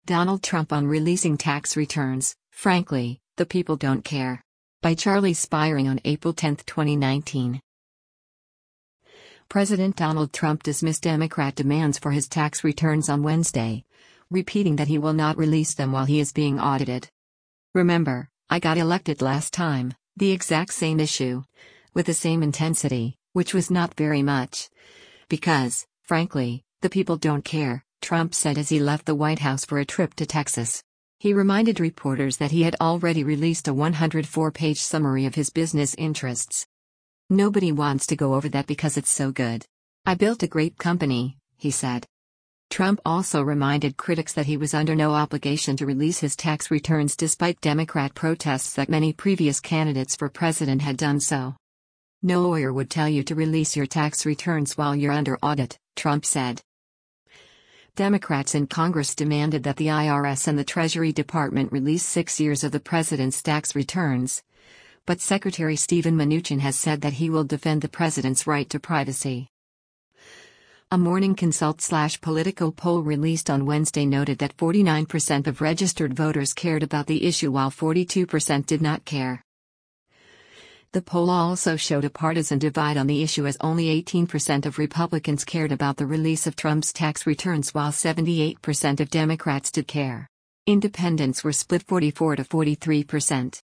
Donald Trump on releasing tax returns. Frankly, the people don't care. By Charlie Spiring on April 10, 2019. President Donald Trump dismissed Democrat demands for his tax returns on Wednesday, repeating that he will not release them while he is being audited. "Remember, I got elected last time, the exact same issue. With the same intensity, which was not very much. Because, frankly, the people don't care," Trump said as he left the White House for a trip to Texas. He reminded reporters that he had already released a 104-page summary of his business interests. "Nobody wants to go over that because it's so good. I built a great company," he said. Trump also reminded critics that he was under no obligation to release his tax returns despite Democrat protests that many previous candidates for president had done so. "No lawyer would tell you to release your tax returns while you're under audit," Trump said. Democrats in Congress demanded that the IRS and the Treasury Department release 6 years of the president's tax returns. But Secretary Steven Mnuchin has said that he will defend the president's right to privacy. A Morning Consult/Politico poll released on Wednesday noted that 49% of registered voters cared about the issue while 42% did not care. The poll also showed a partisan divide on the issue as only 18% of Republicans cared about the release of Trump's tax returns while 78% of Democrats did care. Independents were split 44 to 43%.